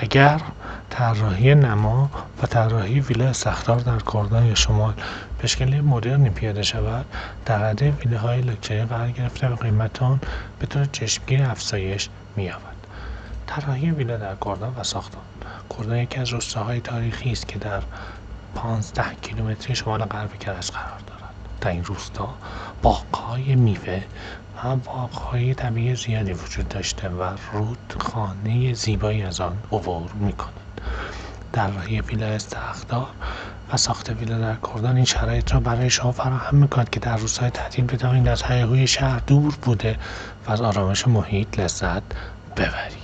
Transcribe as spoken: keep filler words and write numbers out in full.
اگر طراحی نما و طراحی ویلا استخدار در کردان یا شمال به شکل مدرنی پیاده شود، در رده ویلاهای لاکچری قرار گرفته و قیمت آن به طور چشمگیر افزایش می‌یابد. طراحی ویلا در کردان و ساختمان. کردان یکی از روستاهای تاریخی است که در پانزده کیلومتری شمال غرب کرج قرار دارد. در این روستا باغ‌های میوه و باغ‌های طبیعی زیادی وجود داشته و رودخانه زیبایی از آن عبور می‌کند. طراحی ویلا استخدار و ساخت ویلا در کردان این شرایط را برای شما فراهم می‌کند که در روزهای تعطیل بتوانید از هیاهوی شهر دور بوده و از آرامش محیط لذت ببرید.